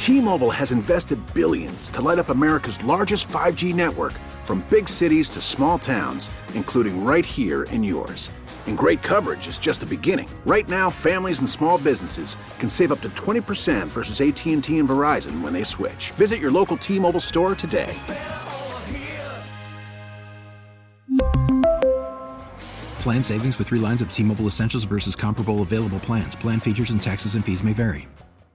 T-Mobile has invested billions to light up America's largest 5G network, from big cities to small towns, including right here in yours. And great coverage is just the beginning. Right now, families and small businesses can save up to 20% versus AT&T and Verizon when they switch. Visit your local T-Mobile store today. Plan savings with 3 lines of T-Mobile Essentials versus comparable available plans. Plan features and taxes and fees may vary.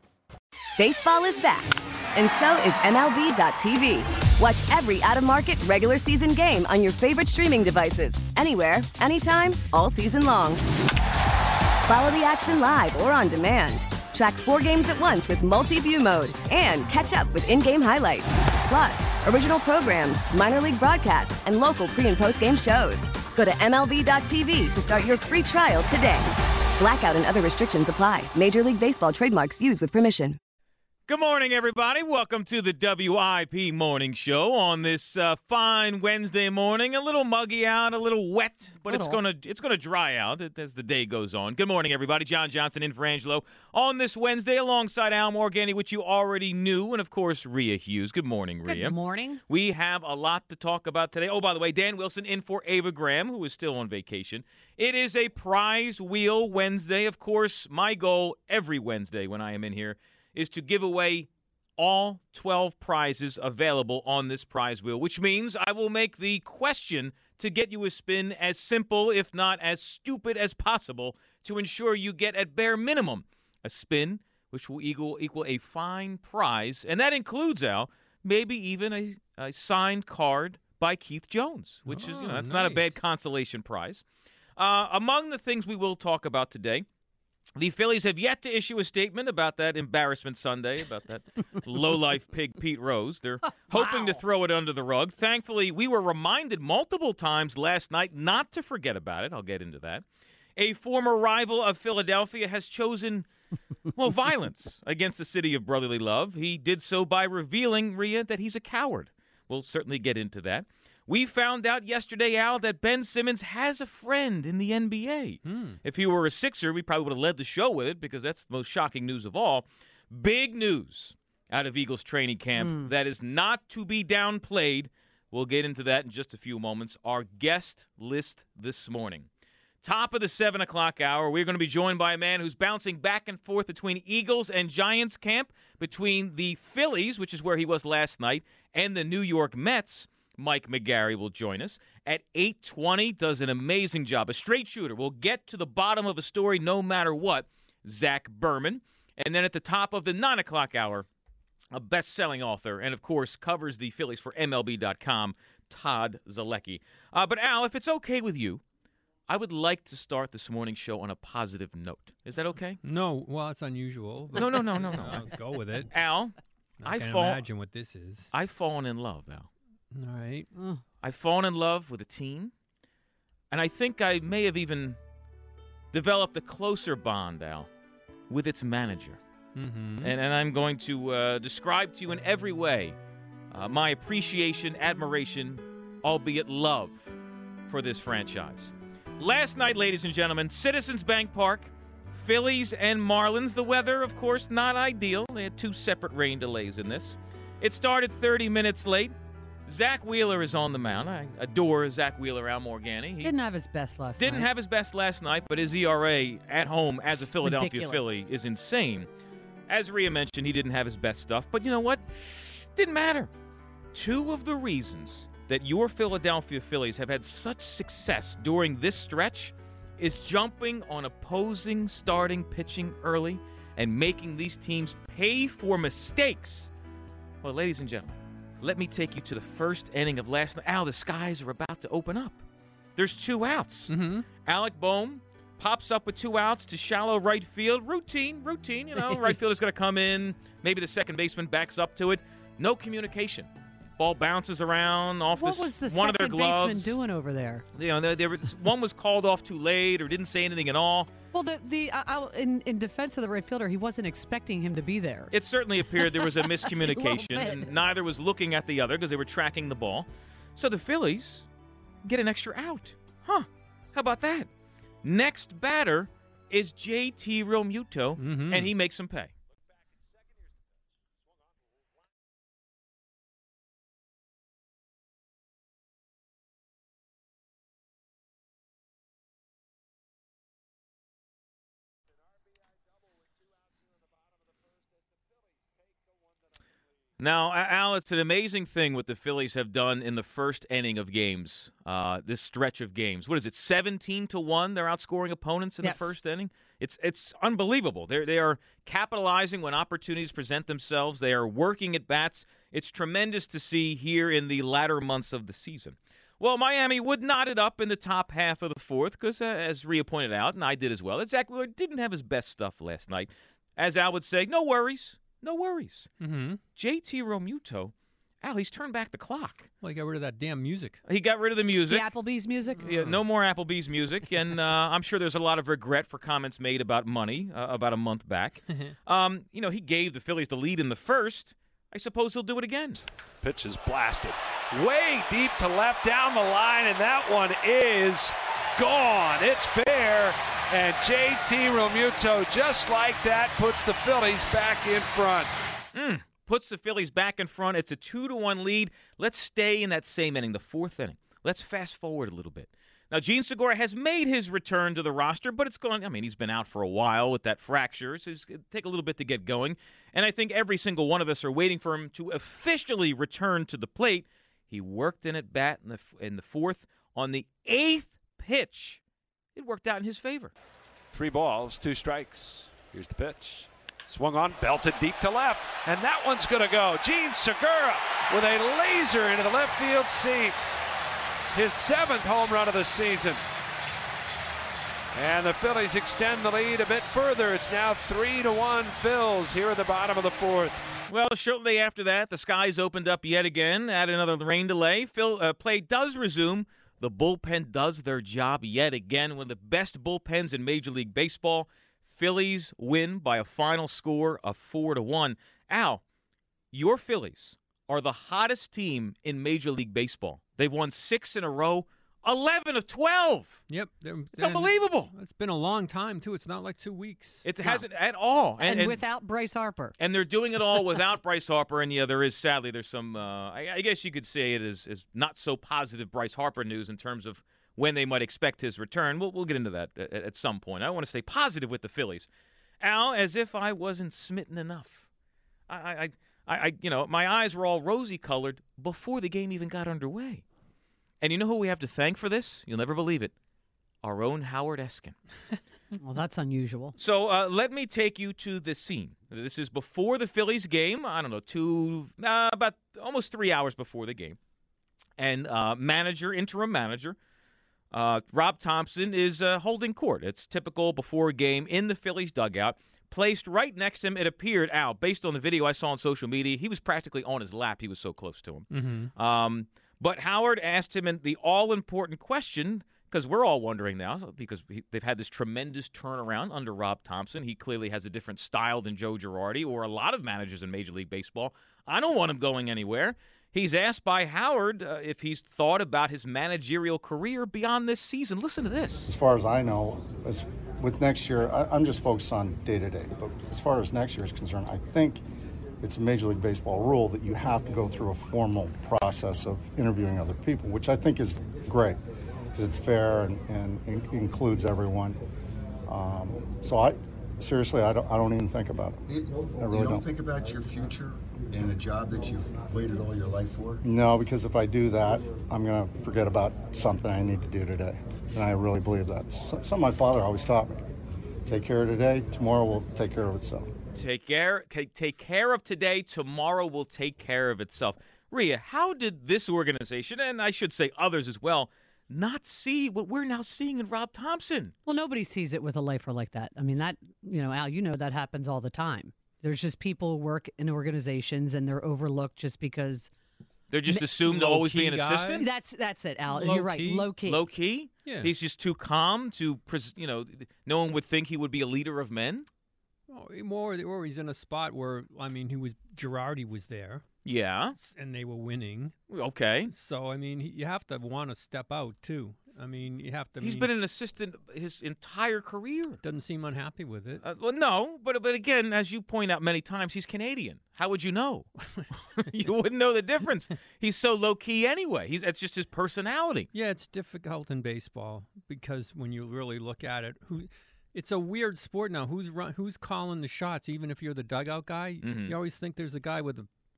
Baseball is back, and so is MLB.tv. Watch every out-of-market regular season game on your favorite streaming devices, anywhere, anytime, all season long. Follow the action live or on demand. Track 4 games at once with multi-view mode and catch up with in-game highlights. Plus, original programs, minor league broadcasts, and local pre- and post-game shows. Go to MLB.tv to start your free trial today. Blackout and other restrictions apply. Major League Baseball trademarks used with permission. Good morning, everybody. Welcome to the WIP Morning Show on this fine Wednesday morning. A little muggy out, a little wet, but it's gonna dry out as the day goes on. Good morning, everybody. John Johnson in for Angelo on this Wednesday alongside Al Morgani, which you already knew, and, of course, Rhea Hughes. Good morning, Rhea. Good morning. We have a lot to talk about today. Oh, by the way, Dan Wilson in for Ava Graham, who is still on vacation. It is a prize wheel Wednesday. Of course, my goal every Wednesday when I am in here is to give away all 12 prizes available on this prize wheel, which means I will make the question to get you a spin as simple, if not as stupid as possible, to ensure you get at bare minimum a spin, which will equal a fine prize. And that includes, Al, maybe even a signed card by Keith Jones, which is, that's nice. Not a bad consolation prize. Among the things we will talk about today, the Phillies have yet to issue a statement about that embarrassment Sunday, about that low-life pig Pete Rose. They're hoping to throw it under the rug. Thankfully, we were reminded multiple times last night not to forget about it. I'll get into that. A former rival of Philadelphia has chosen, violence against the city of brotherly love. He did so by revealing, Rhea, that he's a coward. We'll certainly get into that. We found out yesterday, Al, that Ben Simmons has a friend in the NBA. If he were a Sixer, we probably would have led the show with it because that's the most shocking news of all. Big news out of Eagles training camp that is not to be downplayed. We'll get into that in just a few moments. Our guest list this morning. Top of the 7 o'clock hour, we're going to be joined by a man who's bouncing back and forth between Eagles and Giants camp, between the Phillies, which is where he was last night, and the New York Mets. Mike McGarry will join us at 8:20, does an amazing job. A straight shooter. We'll get to the bottom of a story no matter what. Zach Berman. And then at the top of the 9 o'clock hour, a best-selling author and, of course, covers the Phillies for MLB.com, Todd Zalecki. But, Al, if it's okay with you, I would like to start this morning's show on a positive note. Is that okay? No. Well, it's unusual. No. I'll go with it. Al, I can imagine what this is. I've fallen in love, Al. All right. I've fallen in love with a team, and I think I may have even developed a closer bond, Al, with its manager. Mm-hmm. And I'm going to describe to you in every way my appreciation, admiration, albeit love, for this franchise. Last night, ladies and gentlemen, Citizens Bank Park, Phillies and Marlins. The weather, of course, not ideal. They had 2 separate rain delays in this. It started 30 minutes late. Zach Wheeler is on the mound. I adore Zach Wheeler, Al Morgani. He didn't have his best last night. Didn't have his best last night, but his ERA at home as a Philadelphia ridiculous. Philly is insane. As Rhea mentioned, he didn't have his best stuff, but you know what? Didn't matter. 2 of the reasons that your Philadelphia Phillies have had such success during this stretch is jumping on opposing starting pitching early and making these teams pay for mistakes. Well, ladies and gentlemen, let me take you to the first inning of last night. Al, the skies are about to open up. There's 2 outs. Mm-hmm. Alec Boehm pops up with 2 outs to shallow right field. Routine, right fielder's going to come in. Maybe the second baseman backs up to it. No communication. Ball bounces around off one of their gloves. What was the second baseman doing over there? One was called off too late or didn't say anything at all. Well, in defense of the right fielder, he wasn't expecting him to be there. It certainly appeared there was a miscommunication, and neither was looking at the other because they were tracking the ball. So the Phillies get an extra out. How about that? Next batter is J.T. Realmuto, and he makes them pay. Now, Al, it's an amazing thing what the Phillies have done in the first inning of games, this stretch of games. What is it, 17-1? They're outscoring opponents in the first inning? It's unbelievable. They are capitalizing when opportunities present themselves. They are working at bats. It's tremendous to see here in the latter months of the season. Well, Miami would knot it up in the top half of the fourth because, as Rhea pointed out, and I did as well, Zach Wheeler didn't have his best stuff last night. As Al would say, no worries. No worries. Mm-hmm. JT Realmuto, Al, he's turned back the clock. Well, he got rid of that damn music. He got rid of the music. The Applebee's music? Yeah, no more Applebee's music. And I'm sure there's a lot of regret for comments made about money about a month back. He gave the Phillies the lead in the first. I suppose he'll do it again. Pitch is blasted. Way deep to left down the line, and that one is gone. It's fair. And JT Realmuto, just like that, puts the Phillies back in front. Puts the Phillies back in front. It's a 2-1 lead. Let's stay in that same inning, the fourth inning. Let's fast forward a little bit. Now, Gene Segura has made his return to the roster, but he's been out for a while with that fracture, so it's going to take a little bit to get going. And I think every single one of us are waiting for him to officially return to the plate. He worked in at bat in the fourth on the eighth pitch. It worked out in his favor. 3 balls, 2 strikes. Here's the pitch. Swung on, belted deep to left, and that one's going to go. Gene Segura with a laser into the left field seats. His 7th home run of the season. And the Phillies extend the lead a bit further. It's now 3-1 Phils here at the bottom of the fourth. Well, shortly after that, the skies opened up yet again. Add another rain delay. Play does resume. The bullpen does their job yet again. One of the best bullpens in Major League Baseball. Phillies win by a final score of 4-1. Al, your Phillies are the hottest team in Major League Baseball. They've won 6 in a row, 11 of 12. Yep. It's unbelievable. It's been a long time, too. It's not like 2 weeks. It hasn't at all. And without Bryce Harper. And they're doing it all without Bryce Harper. And, yeah, there's some, I guess you could say it is not so positive Bryce Harper news in terms of when they might expect his return. We'll get into that at some point. I want to stay positive with the Phillies. Al, as if I wasn't smitten enough. My eyes were all rosy-colored before the game even got underway. And you know who we have to thank for this? You'll never believe it. Our own Howard Eskin. Well, that's unusual. So let me take you to the scene. This is before the Phillies game. I don't know, about almost 3 hours before the game. And interim manager, Rob Thompson is holding court. It's typical before a game in the Phillies dugout. Placed right next to him, it appeared, Al, based on the video I saw on social media, he was practically on his lap. He was so close to him. Mm-hmm. But Howard asked him the all-important question, because we're all wondering now, because they've had this tremendous turnaround under Rob Thompson. He clearly has a different style than Joe Girardi or a lot of managers in Major League Baseball. I don't want him going anywhere. He's asked by Howard if he's thought about his managerial career beyond this season. Listen to this. As far as I know, with next year, I'm just focused on day-to-day. But as far as next year is concerned, I think it's a Major League Baseball rule that you have to go through a formal process of interviewing other people, which I think is great because it's fair and includes everyone. So I don't even think about it. I really don't think about your future in a job that you've waited all your life for? No, because if I do that, I'm going to forget about something I need to do today. And I really believe that. Something my father always taught me. Take care of today, tomorrow will take care of itself. Take care of today, tomorrow will take care of itself. Rhea, how did this organization, and I should say others as well, not see what we're now seeing in Rob Thompson? Well, nobody sees it with a lifer like that. I mean, that, Al, that happens all the time. There's just people who work in organizations and they're overlooked just because they're just assumed to always be an assistant. That's it, Al. You're right. Low key. Low key. Yeah. He's just too calm to, no one would think he would be a leader of men. Or he's in a spot where Girardi was there. Yeah. And they were winning. Okay. So, you have to want to step out, too. You have to... He's been an assistant his entire career. Doesn't seem unhappy with it. Well, no, but again, as you point out many times, he's Canadian. How would you know? You wouldn't know the difference. He's so low-key anyway. It's just his personality. Yeah, it's difficult in baseball because when you really look at it, it's a weird sport now. Who's calling the shots? Even if you're the dugout guy, Mm-hmm. you always think there's a guy with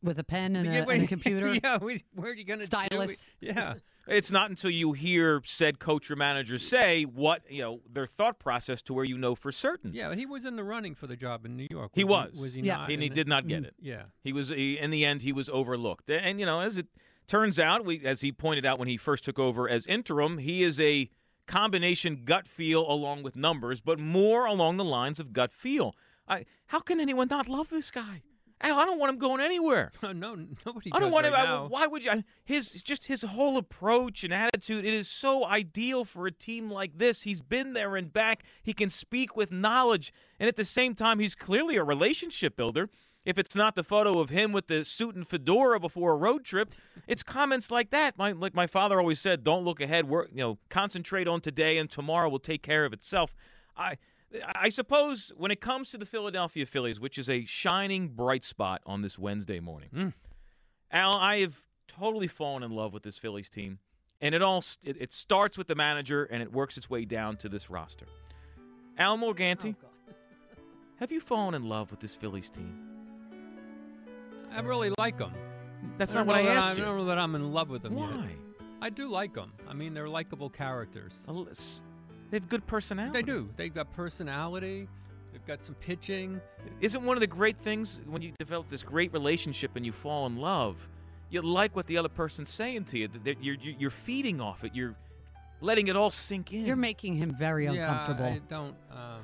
With a pen and a computer? Yeah, where are you going to Stylus. Yeah. It's not until you hear said coach or manager say what, their thought process to where you know for certain. Yeah, but he was in the running for the job in New York. He was. Was he Yeah. not? And he did not get it. Yeah. In the end, he was overlooked. And, as it turns out, as he pointed out when he first took over as interim, he is a combination gut feel along with numbers, but more along the lines of gut feel. How can anyone not love this guy? Al, I don't want him going anywhere. No, nobody. I don't does want right him. now. Why would you? His whole approach and attitude. It is so ideal for a team like this. He's been there and back. He can speak with knowledge, and at the same time, he's clearly a relationship builder. If it's not the photo of him with the suit and fedora before a road trip, it's comments like that. Like my father always said, "Don't look ahead. Concentrate on today, and tomorrow will take care of itself." I suppose when it comes to the Philadelphia Phillies, which is a shining bright spot on this Wednesday morning, Al, I have totally fallen in love with this Phillies team, and it starts with the manager and it works its way down to this roster. Al Morganti, have you fallen in love with this Phillies team? I really like them. That's not what I asked you. I don't know that I'm in love with them Why? yet. I do like them. I mean, they're likable characters. They have good personality. They do. They've got personality. They've got some pitching. Isn't one of the great things when you develop this great relationship and you fall in love, you like what the other person's saying to you. That you're feeding off it. You're letting it all sink in. You're making him very uncomfortable. Yeah, I don't.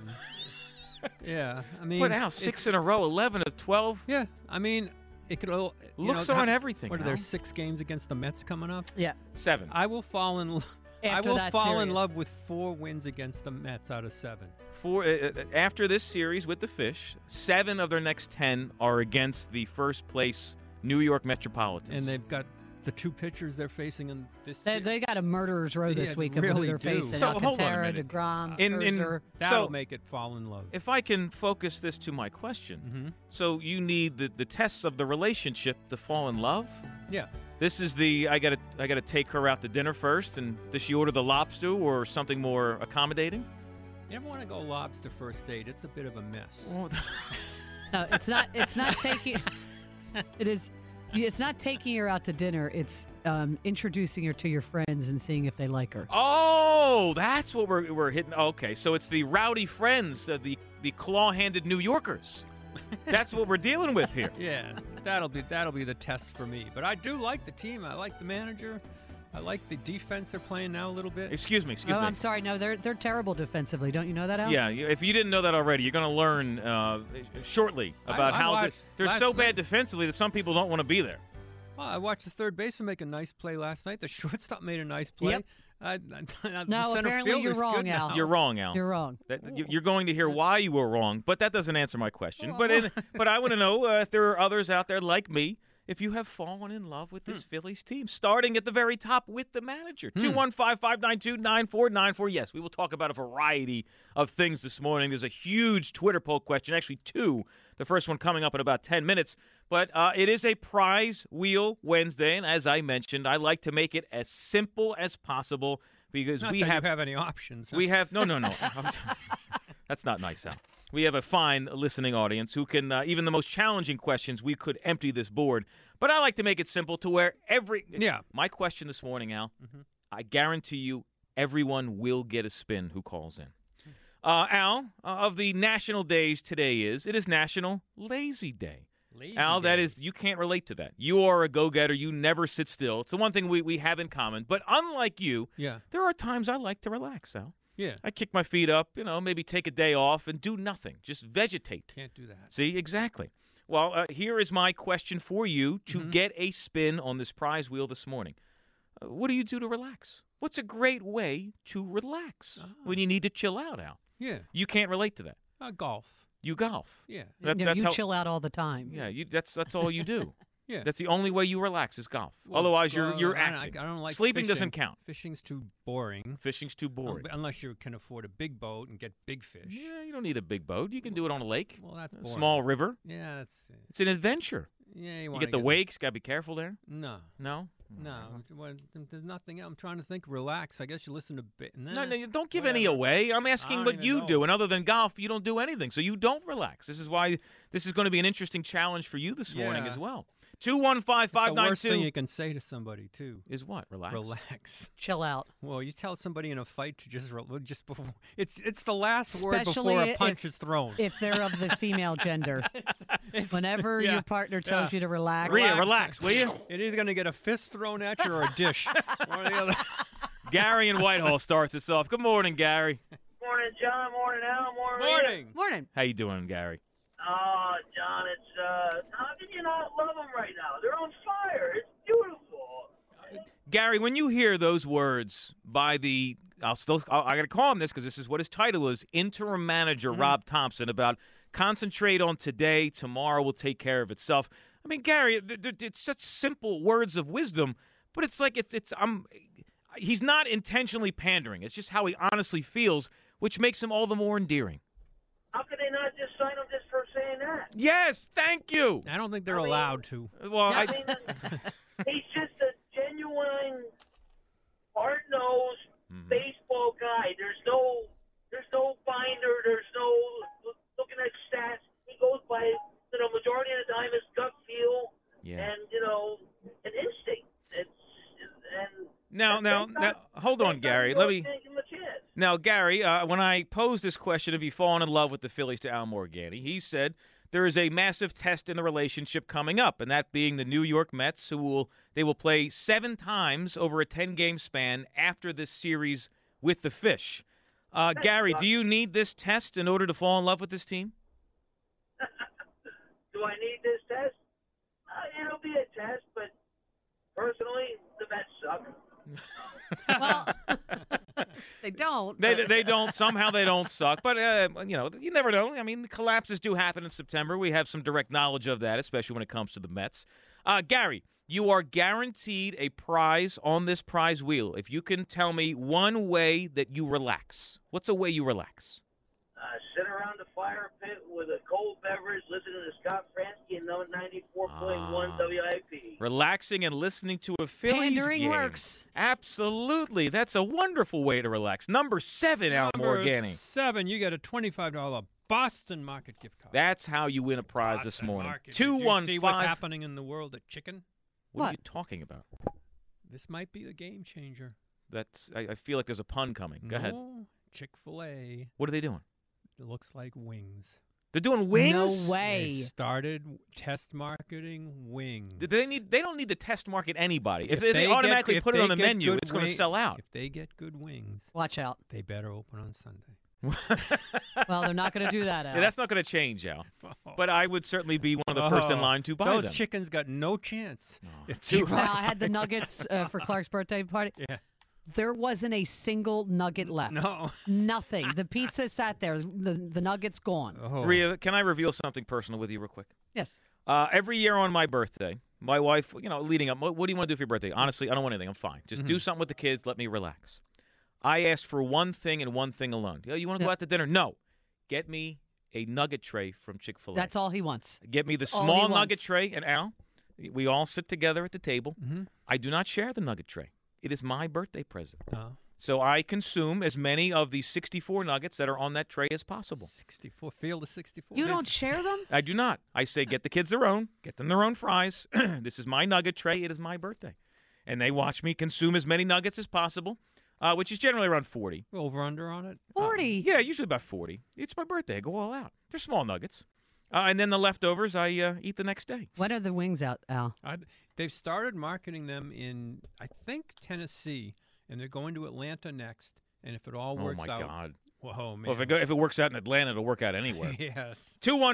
Yeah, I mean. What Al? 6 in a row, 11 of 12. Yeah, I mean, it could. Looks aren't everything. What are Al. there 6 games against the Mets coming up? Yeah. 7. I will fall in. After I will that fall in series. love with 4 wins against the Mets out of 7. After this series with the Fish, 7 of their next 10 are against the first place New York Metropolitans. And they've got the 2 pitchers they're facing in this. They got a murderer's row this week of who really they're do. facing. So, hold on a Alcantara, minute. DeGrom, In- Scherzer. That'll make it fall in love. If I can focus this to my question, so you need the tests of the relationship to fall in love? Yeah. This is I gotta take her out to dinner first, and does she order the lobster or something more accommodating? You never want to go lobster first date. It's a bit of a mess. No, it's not. It's not taking. It is. It's not taking her out to dinner. It's introducing her to your friends and seeing if they like her. Oh, that's what we're hitting. Okay, so it's the rowdy friends, the claw-handed New Yorkers. That's what we're dealing with here. Yeah, that'll be the test for me. But I do like the team. I like the manager. I like the defense they're playing now a little bit. Excuse me. Oh, I'm sorry. No, they're terrible defensively. Don't you know that, Al? Yeah, if you didn't know that already, you're going to learn shortly about how they're so bad defensively that some people don't want to be there. Well, I watched the third baseman make a nice play last night. The shortstop made a nice play. Yep. The No, center apparently you're fielder's wrong, good now. Al. You're wrong, Al. You're wrong. You're going to hear why you were wrong, but that doesn't answer my question. But I want to know if there are others out there like me, if you have fallen in love with this Phillies team, starting at the very top with the manager. 215-592-9494. Yes, we will talk about a variety of things this morning. There's a huge Twitter poll question, actually 2. The first one coming up in about 10 minutes. But it is a prize wheel Wednesday, and as I mentioned, I like to make it as simple as possible because Not we that have you have any options. we have no. That's not nice, Al. We have a fine listening audience who can, even the most challenging questions, we could empty this board. But I like to make it simple to where my question this morning, Al, I guarantee you everyone will get a spin who calls in. Al, of the national days today it is National Lazy Day. Al, that is, you can't relate to that. You are a go-getter. You never sit still. It's the one thing we have in common. But unlike you, there are times I like to relax, Al. Yeah. I kick my feet up, maybe take a day off and do nothing. Just vegetate. Can't do that. See, exactly. Well, here is my question for you to get a spin on this prize wheel this morning. What do you do to relax? What's a great way to relax when you need to chill out, Al? Yeah. You can't relate to that. Golf. You golf. Yeah. You chill out all the time. Yeah, that's all you do. Yeah. That's the only way you relax is golf. Well, Otherwise, you're acting. I don't like sleeping fishing. doesn't count. Fishing's too boring. Fishing's too boring. Unless you can afford a big boat and get big fish. Yeah, you don't need a big boat. You can do it on a lake. Well, that's a boring. small river. Yeah, it's an adventure. Yeah, you get the wakes. Got to be careful there. No. There's nothing. I'm trying to think. Relax. I guess you listen to. No, don't give any away. I'm asking what you do, and other than golf, you don't do anything. So you don't relax. This is why this is going to be an interesting challenge for you this morning as well. The worst thing 215-592 you can say to somebody too is what? Relax. Relax. Chill out. Well, you tell somebody in a fight to just before it's the last word Especially before a punch is thrown. If they're of the female gender. Whenever your partner tells you to relax. Rhea, relax, will you? You're either going to get a fist thrown at you or a dish. One or the other. Gary in Whitehall starts us off. Good morning, Gary. Morning, John. Morning, Al. Morning. Morning. Morning. How you doing, Gary? Oh, John, how can you not love them right now? They're on fire. It's beautiful. Gary, when you hear those words by the I got to call him this because this is what his title is, interim manager Rob Thompson, about concentrate on today, tomorrow will take care of itself. I mean, Gary, it's such simple words of wisdom, but it's like he's not intentionally pandering. It's just how he honestly feels, which makes him all the more endearing. How could they not just sign him just for saying that? Yes, thank you. I don't think they're allowed to. Well, he's just a genuine, hard-nosed baseball guy. There's no binder. There's no looking at stats. He goes by, majority of the time his gut feel and an instinct. Now, hold on, Gary. Let me. Now, Gary, when I posed this question, have you fallen in love with the Phillies to Al Morganti, he said there is a massive test in the relationship coming up, and that being the New York Mets, they will play 7 times over a 10-game span after this series with the Fish. Gary, do you need this test in order to fall in love with this team? Do I need this test? It'll be a test, but personally, the Mets suck. Well, they don't. They don't. Somehow they don't suck. But, you never know. I mean, the collapses do happen in September. We have some direct knowledge of that, especially when it comes to the Mets. Gary, you are guaranteed a prize on this prize wheel. If you can tell me one way that you relax. What's a way you relax? Sit around the fire pit with a cold beverage, listening to Scott Fransky and 94.1 WIP. Relaxing and listening to a Phillies Pandering game. works. Absolutely. That's a wonderful way to relax. Number 7, Al Morganti. Number 7, you get a $25 Boston Market gift card. That's how you win a prize Boston this morning. Market. 215. See what's happening in the world of chicken? What are you talking about? This might be the game changer. I feel like there's a pun coming. Go ahead. Chick-fil-A. What are they doing? It looks like wings. They're doing wings? No way. They started test marketing wings. They don't need to test market anybody. If they automatically put it on the menu, it's going to sell out. If they get good wings, watch out. They better open on Sunday. Well, they're not going to do that, Al. Yeah, that's not going to change, Al. But I would certainly be one of the first in line to buy them. Those chickens got no chance. Now, I had the nuggets for Clark's birthday party. Yeah. There wasn't a single nugget left. No. Nothing. The pizza sat there. The nugget's gone. Oh. Rhea, can I reveal something personal with you real quick? Yes. Every year on my birthday, my wife, leading up, what do you want to do for your birthday? Honestly, I don't want anything. I'm fine. Just do something with the kids. Let me relax. I asked for one thing and one thing alone. You want to go out to dinner? No. Get me a nugget tray from Chick-fil-A. That's all he wants. Get me the small nugget tray. And Al, we all sit together at the table. Mm-hmm. I do not share the nugget tray. It is my birthday present. So I consume as many of the 64 nuggets that are on that tray as possible. 64, field of 64. You don't share them? I do not. I say get the kids their own. Get them their own fries. This is my nugget tray. It is my birthday. And they watch me consume as many nuggets as possible, which is generally around 40. Over under on it? 40? Yeah, usually about 40. It's my birthday. I go all out. They're small nuggets. And then the leftovers I eat the next day. When are the wings out, Al? They've started marketing them in, I think, Tennessee, and they're going to Atlanta next. And if it all works out. Oh, my God. Whoa, man. Well, if it works out in Atlanta, it'll work out anywhere. Yes.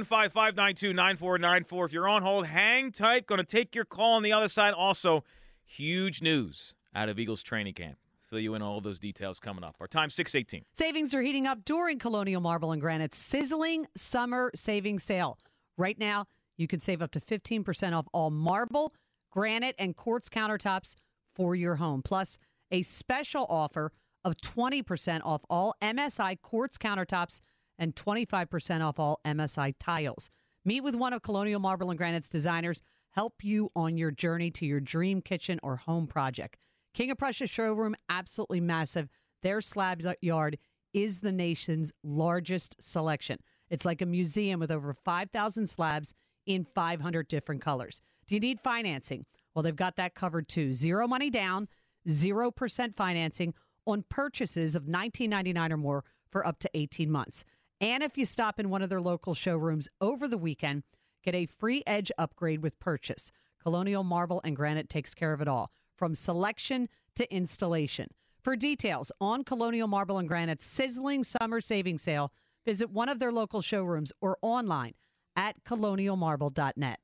215-592-9494. If you're on hold, hang tight. Going to take your call on the other side. Also, huge news out of Eagles training camp. Fill you in on all those details coming up. Our time, 6:18. Savings are heating up during Colonial Marble and Granite's sizzling summer savings sale. Right now, you can save up to 15% off all marble, granite, and quartz countertops for your home. Plus, a special offer of 20% off all MSI quartz countertops and 25% off all MSI tiles. Meet with one of Colonial Marble and Granite's designers. Help you on your journey to your dream kitchen or home project. King of Prussia showroom, absolutely massive. Their slab yard is the nation's largest selection. It's like a museum with over 5,000 slabs, in 500 different colors. Do you need financing? Well, they've got that covered too. 0 money down, 0% financing on purchases of $19.99 or more for up to 18 months. And if you stop in one of their local showrooms over the weekend, get a free Edge upgrade with purchase. Colonial Marble and Granite takes care of it all, from selection to installation. For details on Colonial Marble and Granite's sizzling summer savings sale, visit one of their local showrooms or online at colonialmarble.net.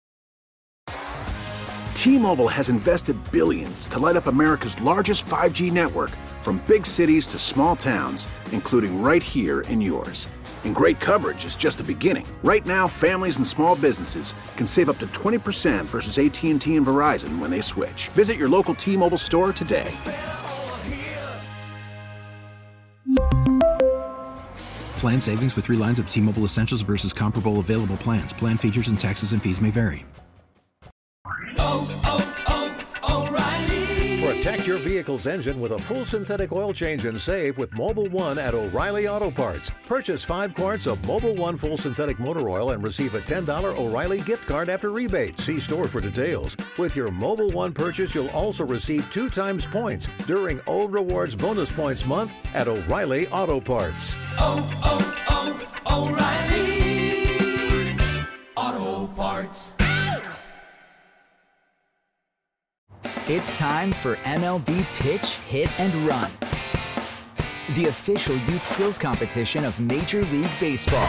T-Mobile has invested billions to light up America's largest 5G network, from big cities to small towns, including right here in yours. And great coverage is just the beginning. Right now, families and small businesses can save up to 20% versus AT&T and Verizon when they switch. Visit your local T-Mobile store today. Plan savings with 3 lines of T-Mobile Essentials versus comparable available plans. Plan features and taxes and fees may vary. Protect your vehicle's engine with a full synthetic oil change and save with Mobil 1 at O'Reilly Auto Parts. Purchase 5 quarts of Mobil 1 full synthetic motor oil and receive a $10 O'Reilly gift card after rebate. See store for details. With your Mobil 1 purchase, you'll also receive 2 times points during O Rewards Bonus Points Month at O'Reilly Auto Parts. O'Reilly Auto Parts. It's time for MLB Pitch, Hit, and Run, the official youth skills competition of Major League Baseball.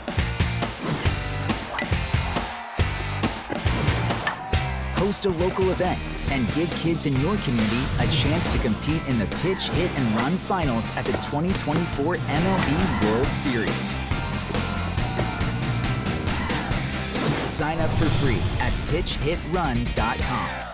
Host a local event and give kids in your community a chance to compete in the Pitch, Hit, and Run finals at the 2024 MLB World Series. Sign up for free at pitchhitrun.com.